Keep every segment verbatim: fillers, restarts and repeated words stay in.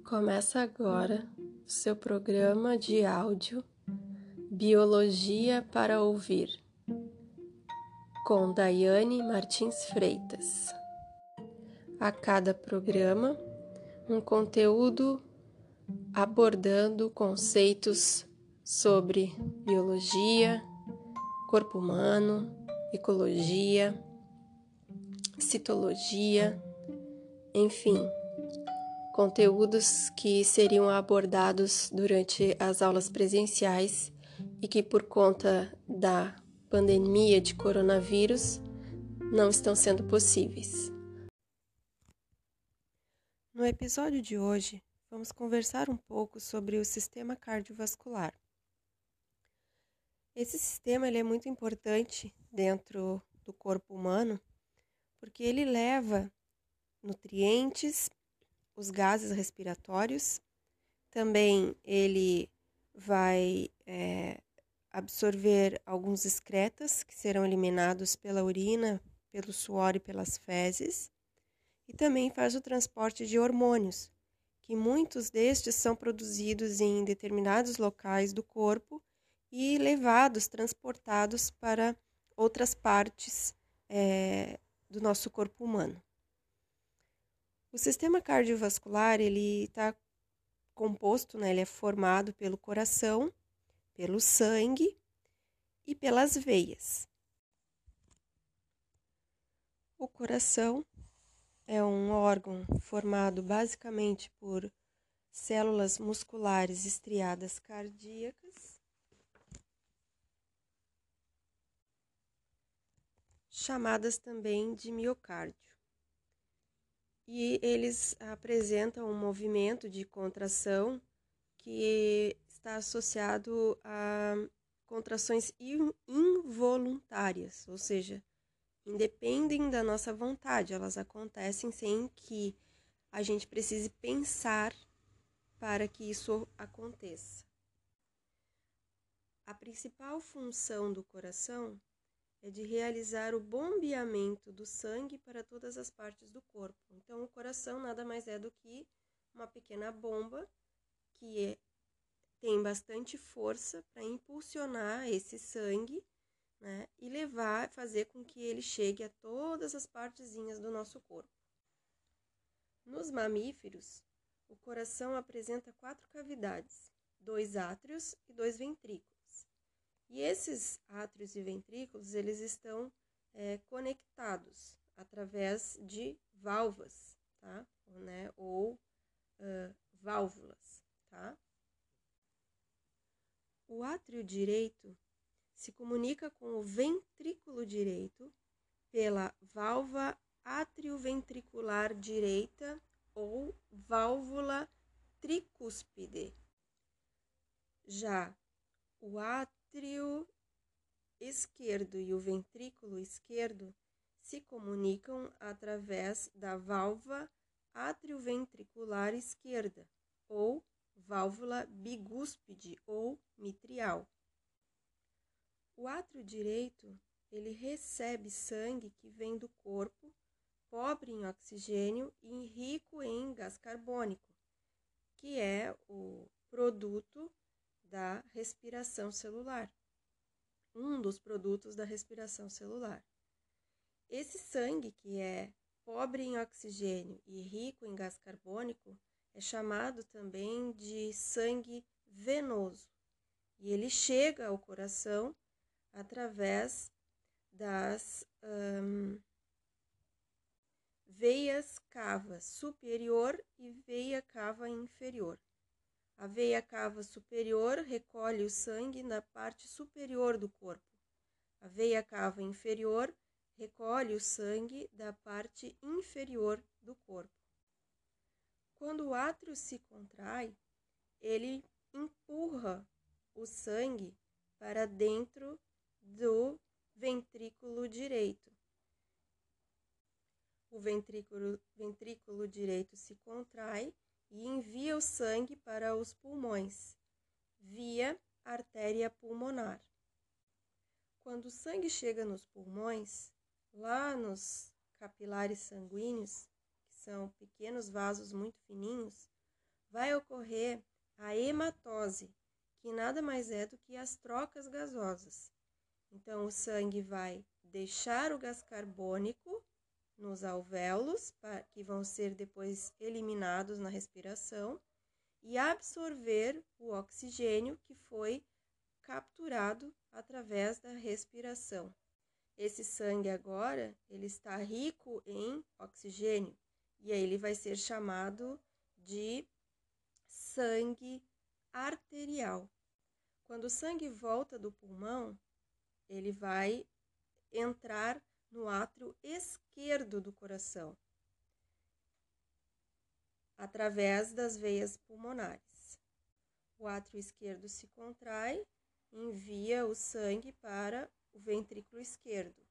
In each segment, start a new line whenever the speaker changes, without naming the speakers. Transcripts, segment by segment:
Começa agora o seu programa de áudio Biologia para Ouvir, com Daiane Martins Freitas. A cada programa, um conteúdo abordando conceitos sobre biologia, corpo humano, ecologia, citologia, enfim, conteúdos que seriam abordados durante as aulas presenciais e que, por conta da pandemia de coronavírus, não estão sendo possíveis. No episódio de hoje, vamos conversar um pouco sobre o sistema cardiovascular. Esse sistema ele é muito importante dentro do corpo humano porque ele leva nutrientes, os gases respiratórios, também ele vai é, absorver alguns excretas que serão eliminados pela urina, pelo suor e pelas fezes, e também faz o transporte de hormônios, que muitos destes são produzidos em determinados locais do corpo e levados, transportados para outras partes é, do nosso corpo humano. O sistema cardiovascular ele está composto, né, ele é formado pelo coração, pelo sangue e pelas veias. O coração é um órgão formado basicamente por células musculares estriadas cardíacas, chamadas também de miocárdio. E eles apresentam um movimento de contração que está associado a contrações involuntárias, ou seja, independem da nossa vontade, elas acontecem sem que a gente precise pensar para que isso aconteça. A principal função do coração é de realizar o bombeamento do sangue para todas as partes do corpo. Então, o coração nada mais é do que uma pequena bomba que é, tem bastante força para impulsionar esse sangue, né, e levar, fazer com que ele chegue a todas as partezinhas do nosso corpo. Nos mamíferos, o coração apresenta quatro cavidades, dois átrios e dois ventrículos. E esses átrios e ventrículos, eles estão é, conectados através de válvulas, tá? Né? Ou uh, válvulas, tá? O átrio direito se comunica com o ventrículo direito pela válvula atrioventricular direita ou válvula tricúspide. Já o átrio O átrio esquerdo e o ventrículo esquerdo se comunicam através da válvula atrioventricular esquerda, ou válvula bigúspide ou mitrial. O átrio direito, ele recebe sangue que vem do corpo, pobre em oxigênio e rico em gás carbônico, que é o produto da respiração celular, um dos produtos da respiração celular. Esse sangue, que é pobre em oxigênio e rico em gás carbônico, é chamado também de sangue venoso, e ele chega ao coração através das hum, veias cava superior e veia cava inferior. A veia cava superior recolhe o sangue na parte superior do corpo. A veia cava inferior recolhe o sangue da parte inferior do corpo. Quando o átrio se contrai, ele empurra o sangue para dentro do ventrículo direito. O ventrículo, ventrículo direito se contrai e envia o sangue para os pulmões, via artéria pulmonar. Quando o sangue chega nos pulmões, lá nos capilares sanguíneos, que são pequenos vasos muito fininhos, vai ocorrer a hematose, que nada mais é do que as trocas gasosas. Então, o sangue vai deixar o gás carbônico nos alvéolos, que vão ser depois eliminados na respiração, e absorver o oxigênio que foi capturado através da respiração. Esse sangue agora, ele está rico em oxigênio, e aí ele vai ser chamado de sangue arterial. Quando o sangue volta do pulmão, ele vai entrar no átrio esquerdo do coração, através das veias pulmonares. O átrio esquerdo se contrai, envia o sangue para o ventrículo esquerdo.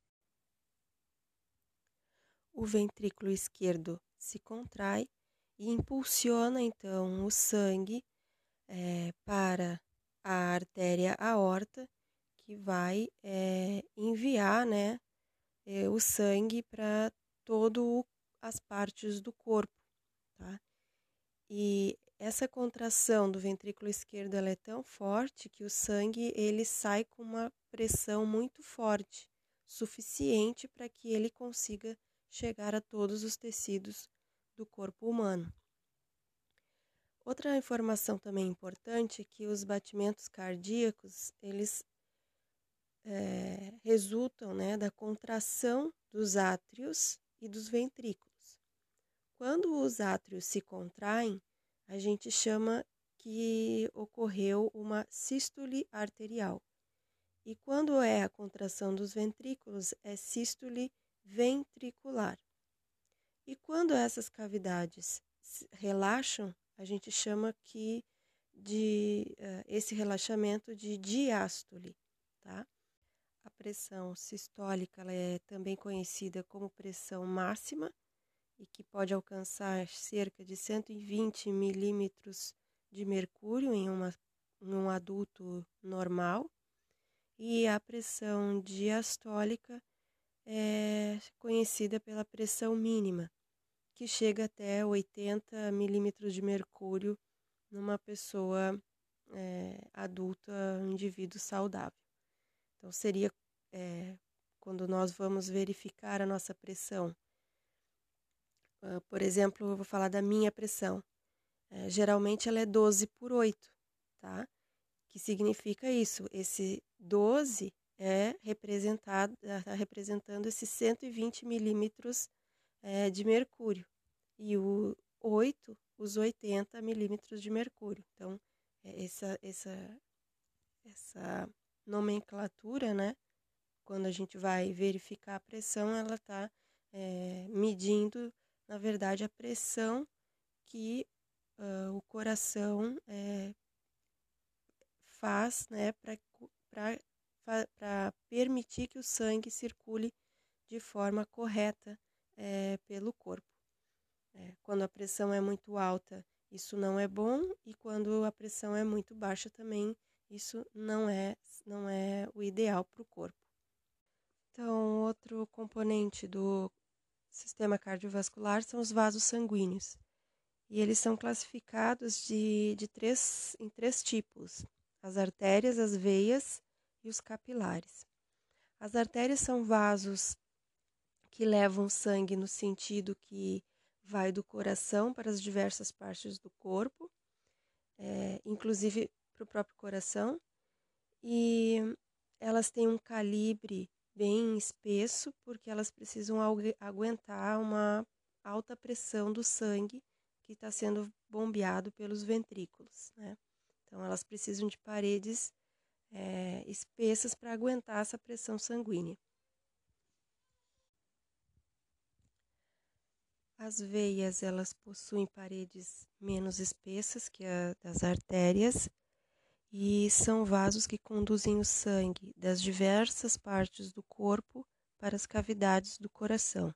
O ventrículo esquerdo se contrai e impulsiona, então, o sangue é, para a artéria aorta, que vai é, enviar, né, é, o sangue para todas as partes do corpo, tá? E essa contração do ventrículo esquerdo ela é tão forte que o sangue ele sai com uma pressão muito forte, suficiente para que ele consiga chegar a todos os tecidos do corpo humano. Outra informação também importante é que os batimentos cardíacos, eles é, resultam, né, da contração dos átrios e dos ventrículos. Quando os átrios se contraem, a gente chama que ocorreu uma sístole arterial. E quando é a contração dos ventrículos, é sístole ventricular. E quando essas cavidades relaxam, a gente chama que de uh, esse relaxamento de diástole, tá? A pressão sistólica ela é também conhecida como pressão máxima e que pode alcançar cerca de cento e vinte milímetros de mercúrio em, uma, em um adulto normal. E a pressão diastólica é conhecida pela pressão mínima, que chega até oitenta milímetros de mercúrio numa pessoa é, adulta, um indivíduo saudável. Então, seria é, quando nós vamos verificar a nossa pressão. Uh, por exemplo, eu vou falar da minha pressão. É, geralmente ela é doze por oito, tá? Que significa isso. Esse doze é representado, está representando esses cento e vinte milímetros é, de mercúrio. E o oito, os oitenta milímetros de mercúrio. Então, é essa, essa, essa nomenclatura, né? Quando a gente vai verificar a pressão, ela está é, medindo, na verdade, a pressão que uh, o coração é, faz, né, para permitir que o sangue circule de forma correta é, pelo corpo. É, quando a pressão é muito alta, isso não é bom, e quando a pressão é muito baixa também, isso não é, não é o ideal para o corpo. Então, outro componente do sistema cardiovascular são os vasos sanguíneos. E eles são classificados de, de três, em três tipos: as artérias, as veias e os capilares. As artérias são vasos que levam sangue no sentido que vai do coração para as diversas partes do corpo, é, inclusive para o próprio coração, e elas têm um calibre bem espesso, porque elas precisam aguentar uma alta pressão do sangue que está sendo bombeado pelos ventrículos, né? Então, elas precisam de paredes é, espessas para aguentar essa pressão sanguínea. As veias, elas possuem paredes menos espessas que a das artérias e são vasos que conduzem o sangue das diversas partes do corpo para as cavidades do coração.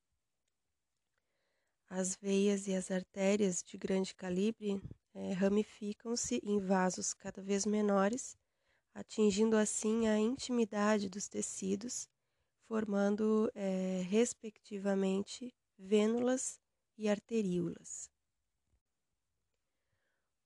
As veias e as artérias de grande calibre é, ramificam-se em vasos cada vez menores, atingindo assim a intimidade dos tecidos, formando, é, respectivamente, vênulas e arteríolas.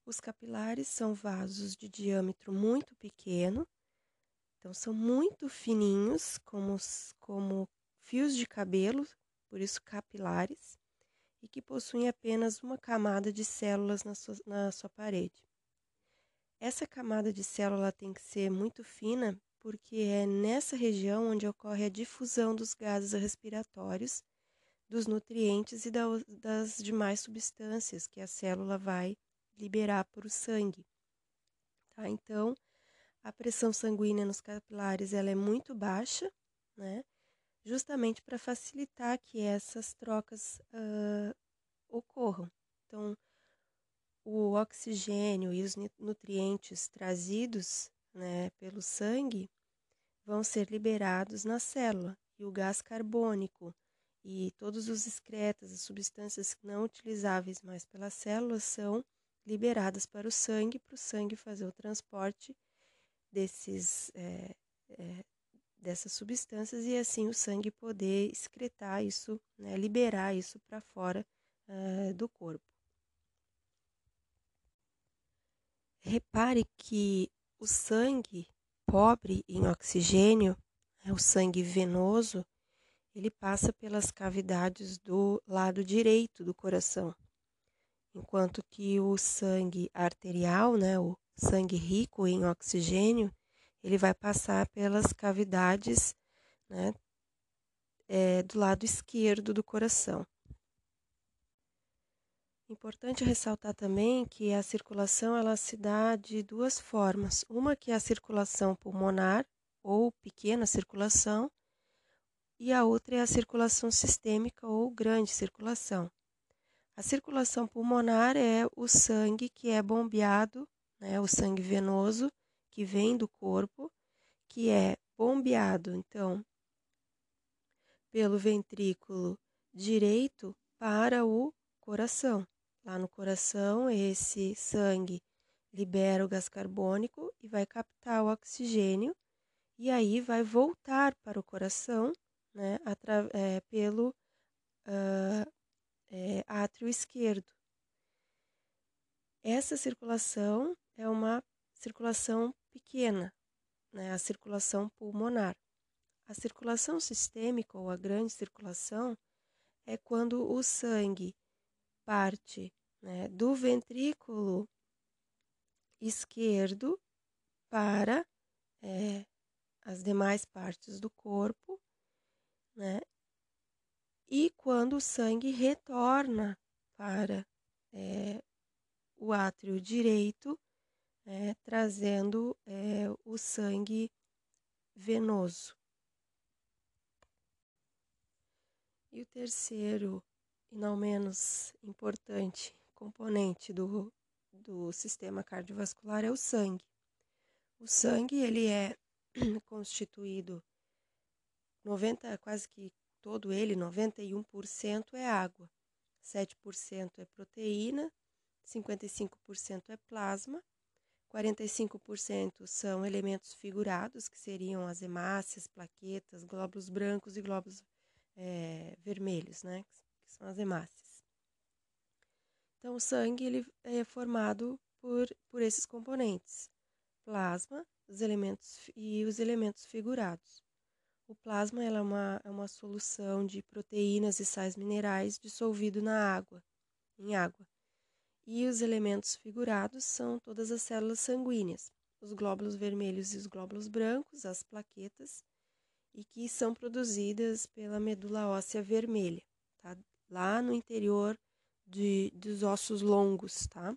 Os capilares são vasos de diâmetro muito pequeno, então são muito fininhos, como, como fios de cabelo, por isso capilares, e que possuem apenas uma camada de células na sua, na sua parede. Essa camada de célula tem que ser muito fina, porque é nessa região onde ocorre a difusão dos gases respiratórios, dos nutrientes e das demais substâncias que a célula vai liberar para o sangue. Tá? Então, a pressão sanguínea nos capilares ela é muito baixa, né? Justamente para facilitar que essas trocas uh, ocorram. Então, o oxigênio e os nutrientes trazidos, né, pelo sangue vão ser liberados na célula, e o gás carbônico e todos os excretas, as substâncias não utilizáveis mais pelas células são liberadas para o sangue, para o sangue fazer o transporte desses, é, é, dessas substâncias e assim o sangue poder excretar isso, né, liberar isso para fora uh, do corpo. Repare que o sangue pobre em oxigênio, né, o sangue venoso, ele passa pelas cavidades do lado direito do coração, enquanto que o sangue arterial, né, o sangue rico em oxigênio, ele vai passar pelas cavidades, né, é, do lado esquerdo do coração. Importante ressaltar também que a circulação ela se dá de duas formas. Uma que é a circulação pulmonar, ou pequena circulação, e a outra é a circulação sistêmica, ou grande circulação. A circulação pulmonar é o sangue que é bombeado, né, o sangue venoso que vem do corpo, que é bombeado, então, pelo ventrículo direito para o coração. Lá no coração, esse sangue libera o gás carbônico e vai captar o oxigênio, e aí vai voltar para o coração, né, é, pelo uh, é, átrio esquerdo. Essa circulação é uma circulação pequena, né, a circulação pulmonar. A circulação sistêmica, ou a grande circulação, é quando o sangue parte, né, do ventrículo esquerdo para é, as demais partes do corpo, né, e quando o sangue retorna para é, o átrio direito, é, trazendo é, o sangue venoso. E o terceiro, e não menos importante, componente do, do sistema cardiovascular é o sangue. O sangue ele é constituído, noventa, quase que todo ele, noventa e um por cento é água, sete por cento é proteína, cinquenta e cinco por cento é plasma, quarenta e cinco por cento são elementos figurados, que seriam as hemácias, plaquetas, glóbulos brancos e glóbulos é, vermelhos, né, que são as hemácias. Então, o sangue ele é formado por, por esses componentes: plasma, os elementos e os elementos figurados. O plasma ela é, uma, é uma solução de proteínas e sais minerais dissolvido na água, em água. E os elementos figurados são todas as células sanguíneas, os glóbulos vermelhos e os glóbulos brancos, as plaquetas, e que são produzidas pela medula óssea vermelha, tá? Lá no interior de, dos ossos longos, tá?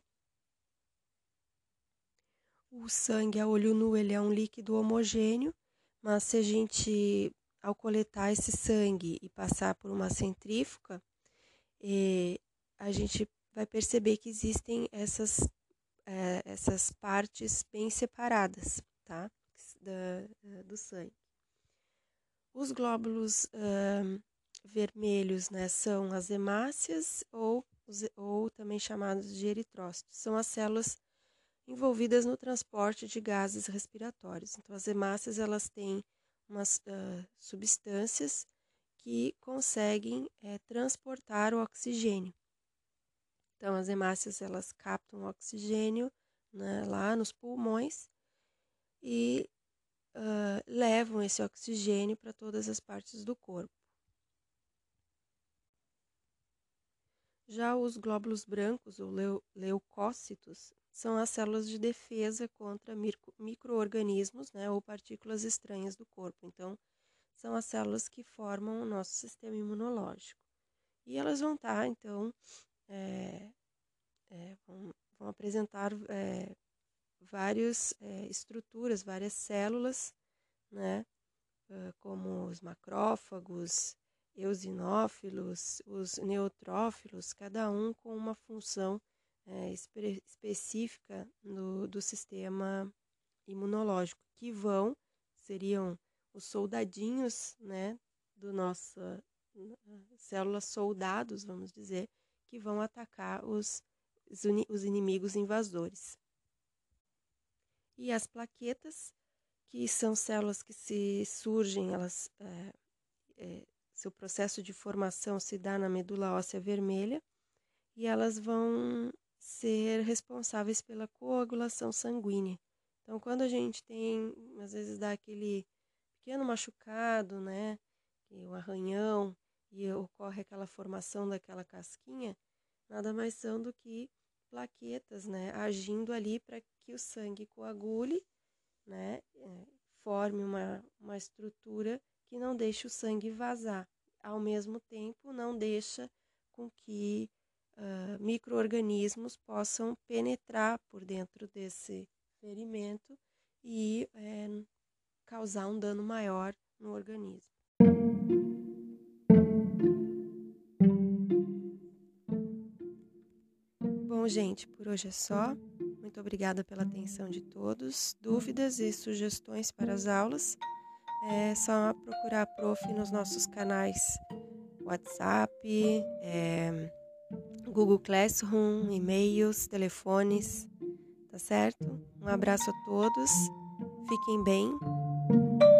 O sangue a olho nu ele é um líquido homogêneo, mas se a gente, ao coletar esse sangue e passar por uma centrífuga, eh, a gente vai perceber que existem essas, eh, essas partes bem separadas, tá? Da, do sangue. Os glóbulos uh, vermelhos, né, são as hemácias, ou, ou também chamados de eritrócitos. São as células envolvidas no transporte de gases respiratórios. Então, as hemácias elas têm umas uh, substâncias que conseguem é, transportar o oxigênio. Então, as hemácias, elas captam oxigênio, né, lá nos pulmões e uh, levam esse oxigênio para todas as partes do corpo. Já os glóbulos brancos, ou leu leucócitos, são as células de defesa contra micro-organismos, né, ou partículas estranhas do corpo. Então, são as células que formam o nosso sistema imunológico. E elas vão estar, então, é, é, vão, vão apresentar é, várias é, estruturas, várias células, né, como os macrófagos, eosinófilos, os neutrófilos, cada um com uma função é, espe específica no, do sistema imunológico, que vão, seriam os soldadinhos, né, do nossa células soldados, vamos dizer, que vão atacar os, os inimigos invasores. E as plaquetas, que são células que se surgem, elas, é, é, seu processo de formação se dá na medula óssea vermelha e elas vão ser responsáveis pela coagulação sanguínea. Então, quando a gente tem, às vezes dá aquele pequeno machucado, né, um arranhão, e ocorre aquela formação daquela casquinha, nada mais são do que plaquetas, né, agindo ali para que o sangue coagule, né, é, forme uma, uma estrutura que não deixe o sangue vazar. Ao mesmo tempo, não deixa com que uh, micro-organismos possam penetrar por dentro desse ferimento e é, causar um dano maior no organismo. Bom, gente, por hoje é só. Muito obrigada pela atenção de todos. Dúvidas e sugestões para as aulas, é só procurar a Prof nos nossos canais WhatsApp, é, Google Classroom, e-mails, telefones, tá certo? Um abraço a todos, fiquem bem.